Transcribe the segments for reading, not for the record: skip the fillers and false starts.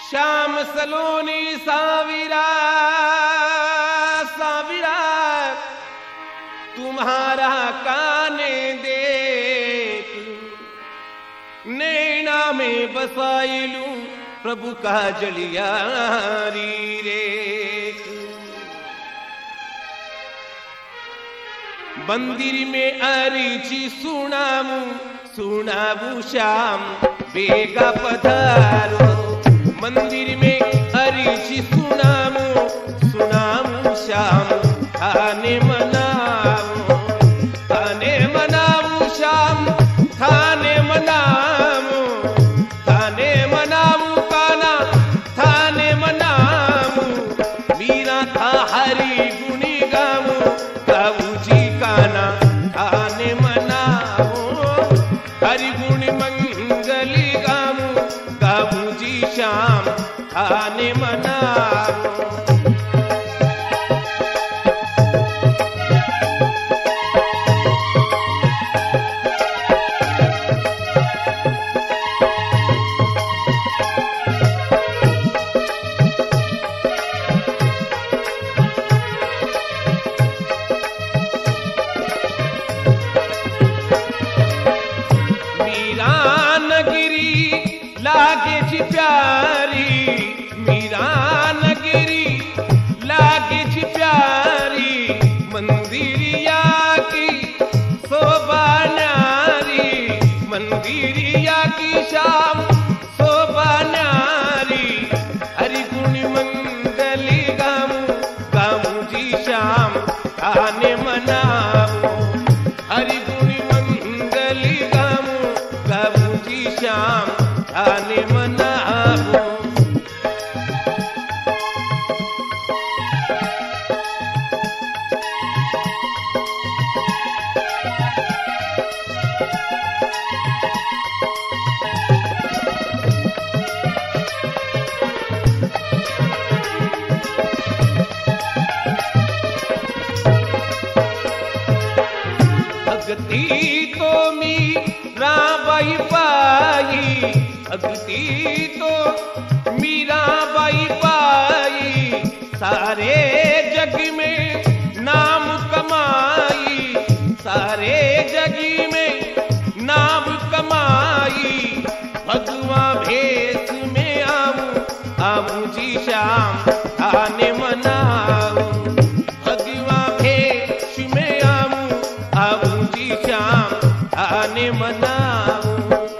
श्याम सलोनी साविरा साविरा तुम्हारा काने देख नैना में बसाइलू प्रभु का जलियारी रे। मंदिर में अरिची सुनामू सुनाबू श्याम बेगा पधारो। मंदिर में अरिची सुनामू सुनामू श्याम थाने मनामू श्याम थाने मनामू काना थाने मनामू। मीरा था हरि गुणी गामू गाऊ जी काना थाने मनामू। हरि गुणी मंगली गामू गाऊ जी श्याम थाने मनामू। लागे जी प्यारी मीरा नगरी लागे जी प्यारी मंदिरिया की शोभा न्यारी मंदिरिया की श्याम शोभा न्यारी। हरि गुण मंगली गामू गामू जी श्याम थाने मनामू। हरि गुण मंगली गामू गामू जी श्याम थाने मनामू। भक्ति तो मीरा बाई पाई भक्ति तो मीरा बाई पाई सारे जग में नाम कमाई सारे जग में नाम कमाई। भगवा भेष में आमू जी श्याम थाने मनाऊ। भगवा भेष में आमू जी श्याम थाने मनाऊ।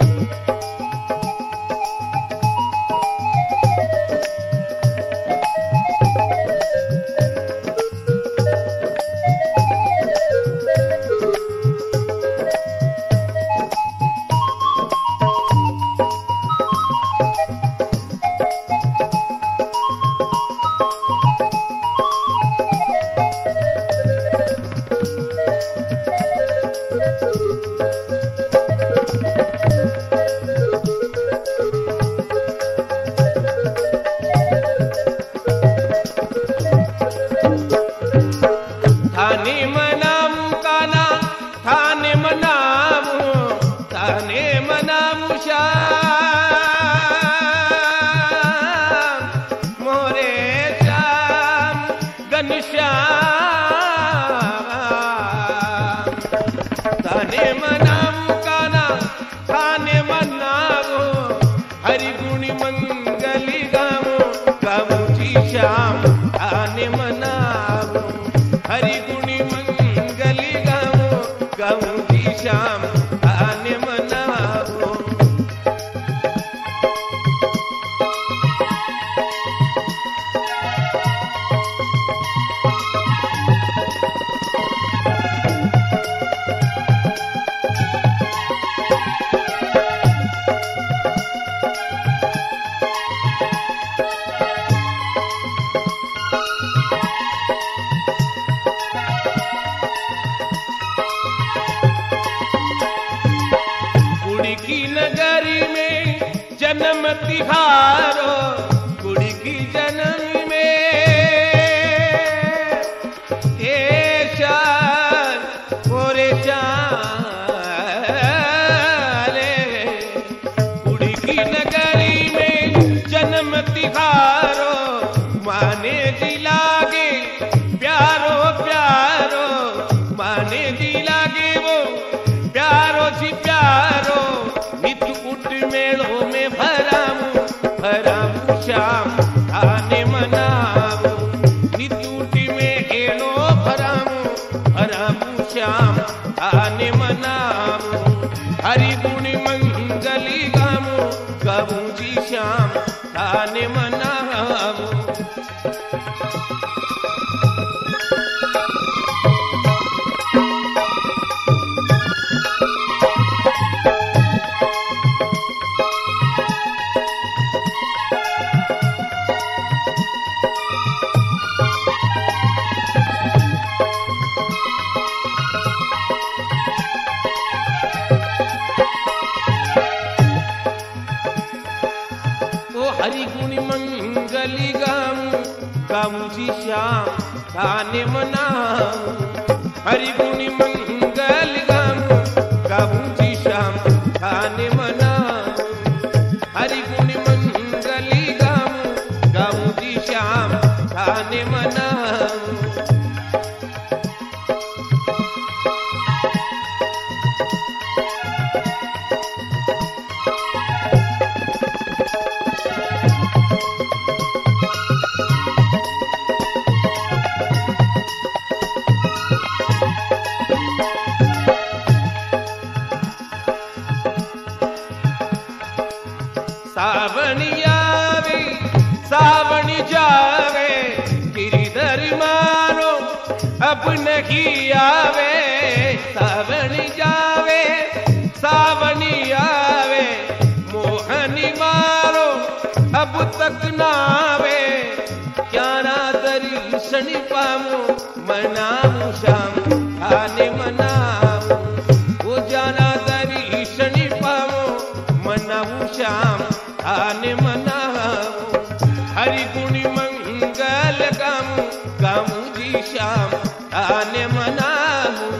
थाने मनामू काना थाने मनामू श्याम मोरे श्याम घनश्याम। थाने मनामू काना थाने मनामू। हरि गुणी मंगली गामू गामू जी श्याम थाने मनामू। हरि गुणी मंगली गामू गामू जी श्याम थाने मनामू। की नगरी में जन्म तिहारो कुड़ी की जन्म में शान ओरे चाले कुड़ी की नगरी में जन्म तिहारो लागे वो प्यारो जी प्यारो नित उठ मेड़ो में भरामू श्याम थाने मनावो नित उठ मेड़ो भरामू श्याम थाने मनावो हरि गुण मंगली गामो गाऊं जी श्याम थाने मनावो हरि गुण मंगली गाऊं जी श्याम थाने मनाऊं हरि गुण मंगल गाऊं जी श्याम थाने मनाऊं हरि गुण मंगली गाऊं जी श्याम थाने मनाऊं सावनी जावे गिरिधर मारो अब नहीं आवे सावनी जावे सावनी आवे मोहनी मारो अब तक नावे क्या ना दर्शन पामो मनाऊं श्याम थाने मनाऊं वो जाना दर्शन पामो मनाऊं श्याम थाने मनाऊं हरि गुण मंगल गाऊं जी श्याम थाने मनाऊं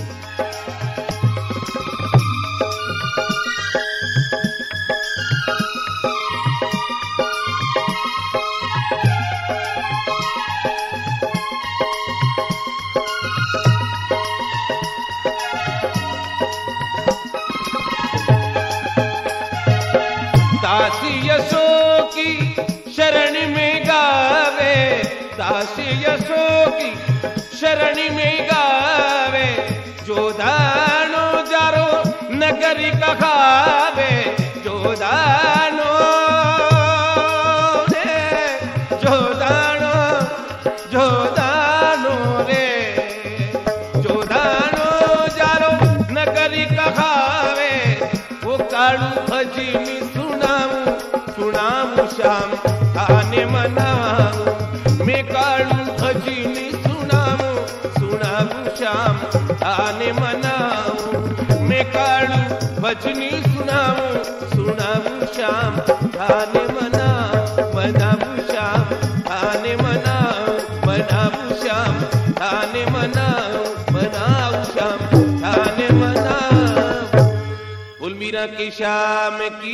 दासी यशो की शरण में गावे दासी यशो की शरण में गावे जो दानो जारो नगरी कहावे जो दानो रे जो दानो रे जो दानो जारो नगरी कहावे वो कालू भजनी सुनाऊं श्याम थाने मनाऊं मैं कालू भजनी सुनाऊं श्याम थाने मनाऊं मैं कालू भजनी सुनाऊं श्याम थाने मनाऊं श्याम थाने मनाऊं श्याम थाने मनाऊं श्याम थाने मनाऊं बोल मीरा की श्याम की